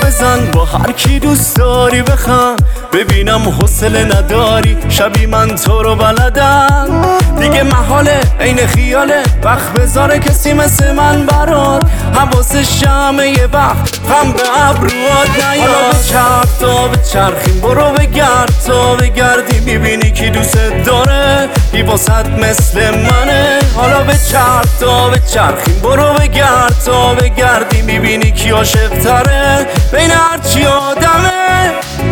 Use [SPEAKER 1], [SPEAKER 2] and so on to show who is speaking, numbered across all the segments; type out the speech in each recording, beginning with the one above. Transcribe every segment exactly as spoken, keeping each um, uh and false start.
[SPEAKER 1] بزن، با هر کی دوست داری بخند. ببینم حوصله نداری، شبی من تو رو بلدم. دیگه محاله عین خیاله، وقت بذاره کسی مثل من برات. حواسش جمعه یه وقت غم به ابروات نیاد. حالا بچرخ تا بچرخیم، برو بگرد تا بگردی. میبینی کی دوست داره، بی واسط مثل منه. حالا بچرخ تا بچرخیم، برو بگرد تا بگردی. میبینی کی عاشق تره بین هرچی آدمه.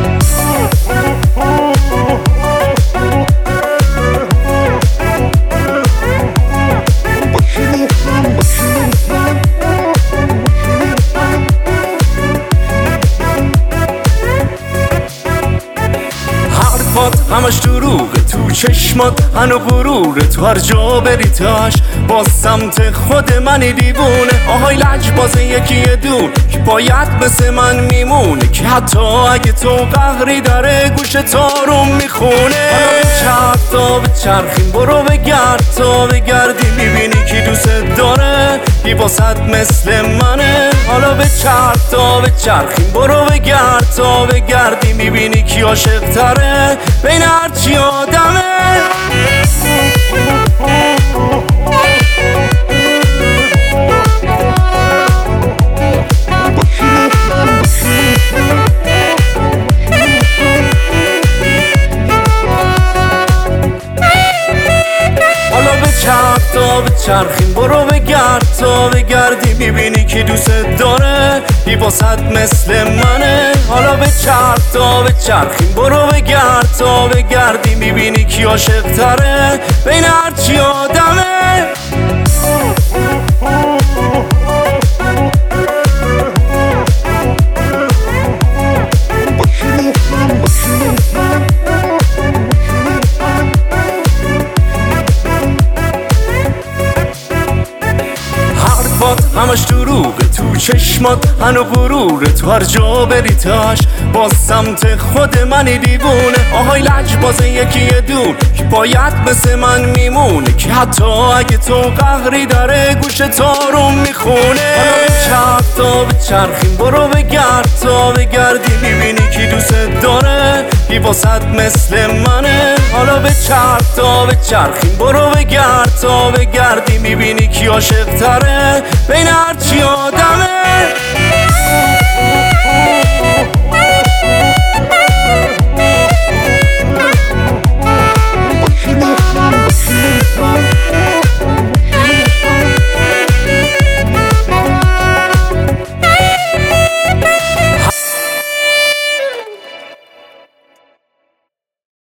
[SPEAKER 1] همش دروغه تو چشمات، هنو غروره تو هر جا بری تاش. با سمت خود منی دیوونه، آهای لج بازه یکی یه دون که باید مثل من میمونه. که حتی اگه تو قهری داره گوش تارو میخونه. حالا بچرخ تا بچرخیم، برو بگرد تا بگردی. میبینی کی دوست داره، بی واسط مثل منه. حالا بچرخ تا بچرخیم، برو بگرد تا بگردی. میبینی کی عاشق تره بین هرچی آدمه. حالا بچرخ تا بچرخیم، برو بگرد تا بگردی. میبینی کی دوست داره، بی واسط مثل منه. حالا بچرخ تا بچرخیم، برو بگرد تا بگردی. میبینی کی عاشق تره بین هرچی آدمه. همش دروغه تو چشمات، هنو غروره تو هر جا بری تاش. با سمت خود منی دیوونه، آهای لج بازه یکی یه دون که باید مثل من میمونه. که حتی اگه تو قهری داره گوش تارو میخونه. حالا بچرخ تا بچرخیم، برو بگرد تا بگردی. میبینی کی دوست داره، بی واسط مثل منه. حالا بچرخ تا بچرخیم، برو بگرد تا بگردی. میبینی کی عاشق تره بین هرچی آدمه.